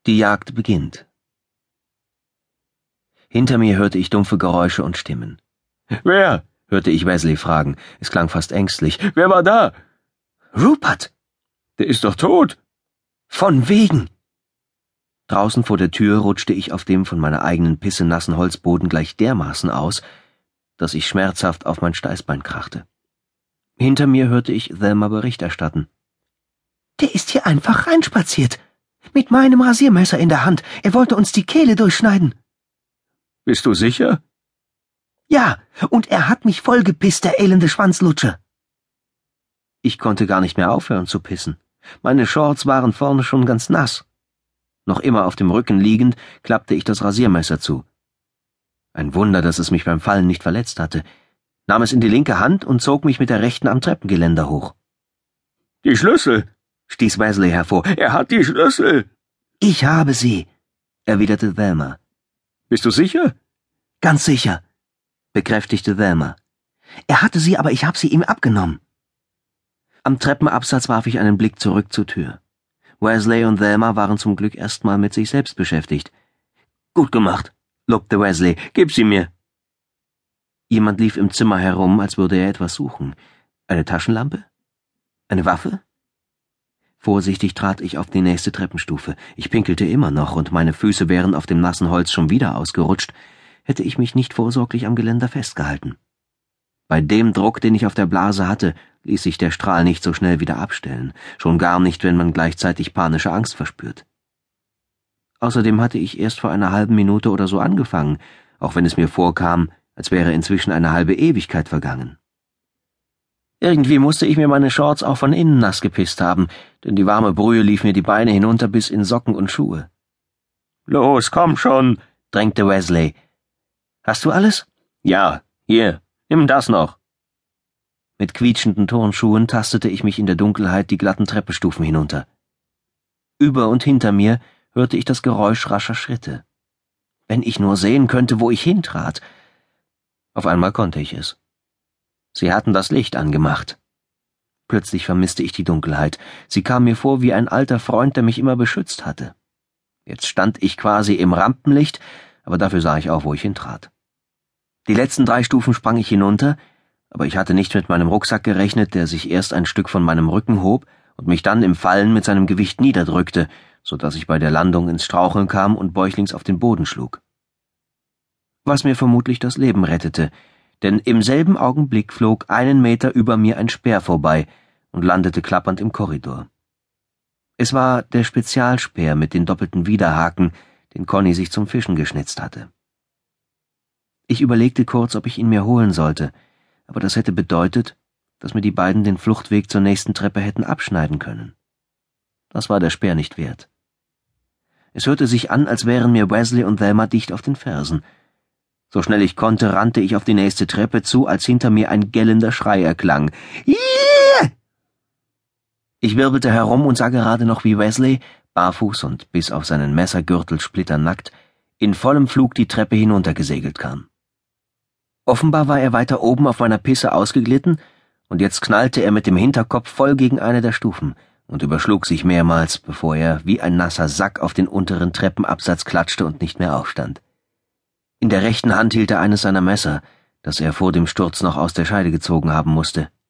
Die Jagd beginnt. Hinter mir hörte ich dumpfe Geräusche und Stimmen. »Wer?« hörte ich Wesley fragen. Es klang fast ängstlich. »Wer war da?« »Rupert!« »Der ist doch tot!« »Von wegen!« Draußen vor der Tür rutschte ich auf dem von meiner eigenen Pisse nassen Holzboden gleich dermaßen aus, dass ich schmerzhaft auf mein Steißbein krachte. Hinter mir hörte ich Thelma Bericht erstatten. »Der ist hier einfach reinspaziert. Mit meinem Rasiermesser in der Hand. Er wollte uns die Kehle durchschneiden.« »Bist du sicher?« »Ja, und er hat mich vollgepisst, der elende Schwanzlutscher.« Ich konnte gar nicht mehr aufhören zu pissen. Meine Shorts waren vorne schon ganz nass. Noch immer auf dem Rücken liegend, klappte ich das Rasiermesser zu. Ein Wunder, dass es mich beim Fallen nicht verletzt hatte, nahm es in die linke Hand und zog mich mit der rechten am Treppengeländer hoch. »Die Schlüssel«, stieß Wesley hervor. »Er hat die Schlüssel.« »Ich habe sie«, erwiderte Thelma. »Bist du sicher?« »Ganz sicher«, bekräftigte Thelma. »Er hatte sie, aber ich habe sie ihm abgenommen.« Am Treppenabsatz warf ich einen Blick zurück zur Tür. Wesley und Thelma waren zum Glück erstmal mit sich selbst beschäftigt. »Gut gemacht«, lobte Wesley. »Gib sie mir.« Jemand lief im Zimmer herum, als würde er etwas suchen. Eine Taschenlampe? Eine Waffe? Vorsichtig trat ich auf die nächste Treppenstufe. Ich pinkelte immer noch, und meine Füße wären auf dem nassen Holz schon wieder ausgerutscht, hätte ich mich nicht vorsorglich am Geländer festgehalten. Bei dem Druck, den ich auf der Blase hatte, ließ sich der Strahl nicht so schnell wieder abstellen, schon gar nicht, wenn man gleichzeitig panische Angst verspürt. Außerdem hatte ich erst vor einer halben Minute oder so angefangen, auch wenn es mir vorkam, als wäre inzwischen eine halbe Ewigkeit vergangen. Irgendwie musste ich mir meine Shorts auch von innen nass gepisst haben, denn die warme Brühe lief mir die Beine hinunter bis in Socken und Schuhe. »Los, komm schon«, drängte Wesley. »Hast du alles?« »Ja, hier, nimm das noch.« Mit quietschenden Turnschuhen tastete ich mich in der Dunkelheit die glatten Treppenstufen hinunter. Über und hinter mir hörte ich das Geräusch rascher Schritte. Wenn ich nur sehen könnte, wo ich hintrat. Auf einmal konnte ich es. Sie hatten das Licht angemacht. Plötzlich vermisste ich die Dunkelheit. Sie kam mir vor wie ein alter Freund, der mich immer beschützt hatte. Jetzt stand ich quasi im Rampenlicht, aber dafür sah ich auch, wo ich hintrat. Die letzten 3 Stufen sprang ich hinunter, aber ich hatte nicht mit meinem Rucksack gerechnet, der sich erst ein Stück von meinem Rücken hob und mich dann im Fallen mit seinem Gewicht niederdrückte, so dass ich bei der Landung ins Straucheln kam und bäuchlings auf den Boden schlug. Was mir vermutlich das Leben rettete, denn im selben Augenblick flog 1 Meter über mir ein Speer vorbei und landete klappernd im Korridor. Es war der Spezialspeer mit den doppelten Widerhaken, den Conny sich zum Fischen geschnitzt hatte. Ich überlegte kurz, ob ich ihn mir holen sollte, aber das hätte bedeutet, dass mir die beiden den Fluchtweg zur nächsten Treppe hätten abschneiden können. Das war der Speer nicht wert. Es hörte sich an, als wären mir Wesley und Thelma dicht auf den Fersen. So schnell ich konnte, rannte ich auf die nächste Treppe zu, als hinter mir ein gellender Schrei erklang. »Ih!« Ich wirbelte herum und sah gerade noch, wie Wesley, barfuß und bis auf seinen Messergürtel splitternackt, in vollem Flug die Treppe hinuntergesegelt kam. Offenbar war er weiter oben auf meiner Pisse ausgeglitten, und jetzt knallte er mit dem Hinterkopf voll gegen eine der Stufen und überschlug sich mehrmals, bevor er wie ein nasser Sack auf den unteren Treppenabsatz klatschte und nicht mehr aufstand. In der rechten Hand hielt er eines seiner Messer, das er vor dem Sturz noch aus der Scheide gezogen haben musste.